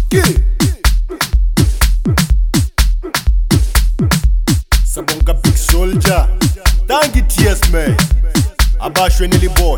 Sabonga big soldier. Thank you, TS man. Abashweneli boy.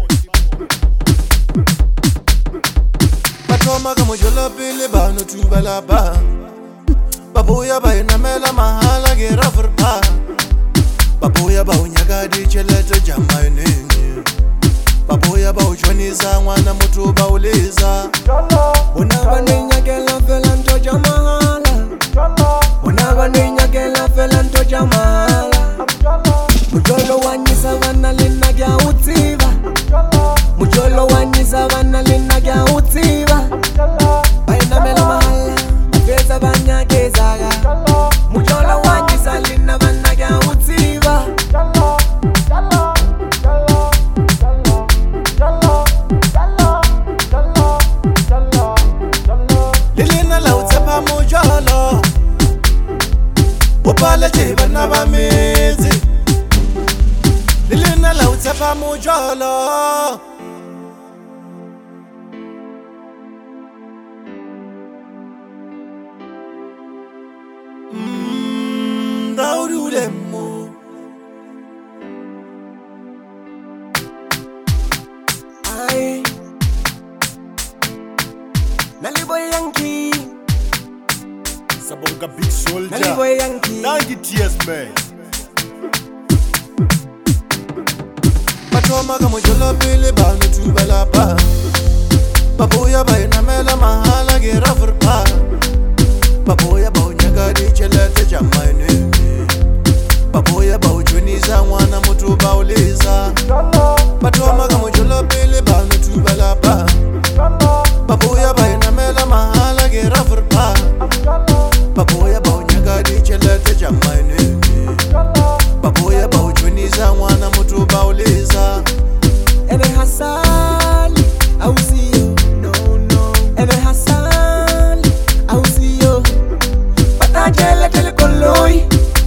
Batoma kama jola pele ba no tubala ba. Baboya ba inamela mahala gera verpa. Baboya ba unyaga di chelete jamaine. Baboya ba ujoniza mwana mutu ba uliza. Bona baninya kela felanto jamahala. Bona baninya kela felanto jamahala. Mujolo wanyisa vana lina kya utsiva. Mujolo wanyisa vana lina kya utsiva. Bainamela mahala, beza banya kezaga. Mujolo wanyisa lina vana kya utsiva. Lilina la utsepa mujolo. Wopala chiba na bamizi. Lilina la utsepa mujolo. Daudulemo. Ay, Naliboy Yankee. Sabonga big soldier. Naliboy Yankee. Thank you, TS man. Batoma kama jola pele ba no tubala ba. Baboya ba inamela mahala gera verpa. Baboya ba unyaga di chelete jamaine. Baboya ba ujoniza mwana mutu ba uliza. Batoma kama jola pele ba no tubala ba. Baboya ba inamela mahala gera verpa. Baboya ba unyaga di chelete jamaine. Baboya ba ujoniza mwana mutu ba uliza. Ene hasali, ausiyo, no no. Ene hasali, ausiyo. Patajele tele koloi.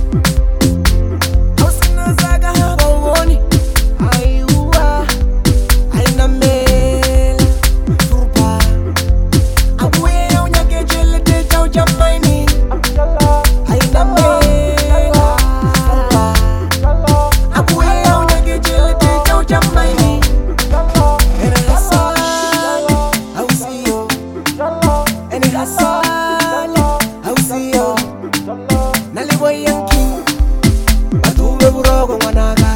Ausina zaga haba uoni. Ayuwa, aina mela, turpa. Abuye unyake jele te chau jamaini. Aina mela, turpa. Abuye unyake jele te chau jamaini. Ene hasali, ausiyo. Ene hasali, ausiyo. Naliboy Yankee. Batube buroko mwanaga.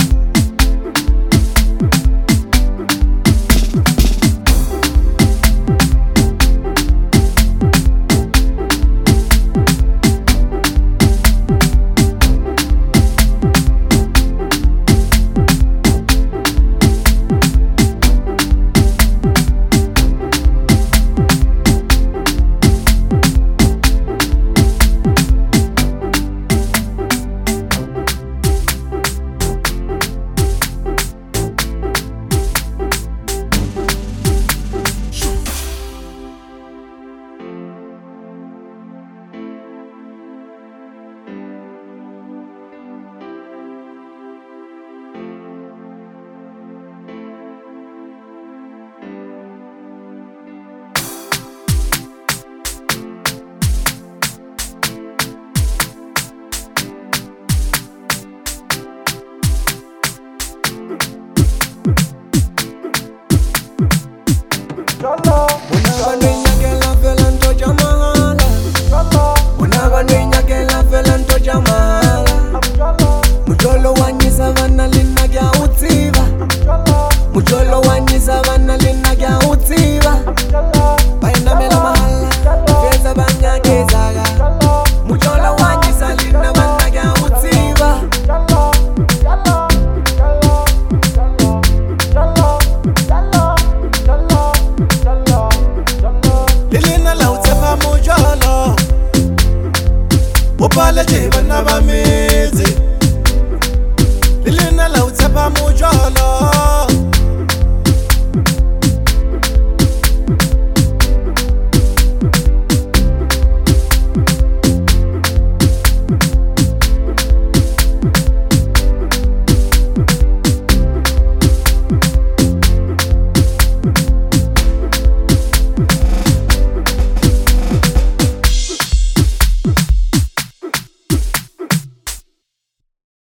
Bona baninya kela felanto jamahala. Bona baninya kela felanto jamahala. Mujolo wanyisa vana lina kya utsiva. Mujolo wanyisa vana lina kya utsiva. Bainamela mahala, beza banya kezaga. Mujolo wanyisa lina vana kya utsiva. Lilina la utsepa mujolo. Wopala chiba na bamizi. Lilina la utsepa mujolo.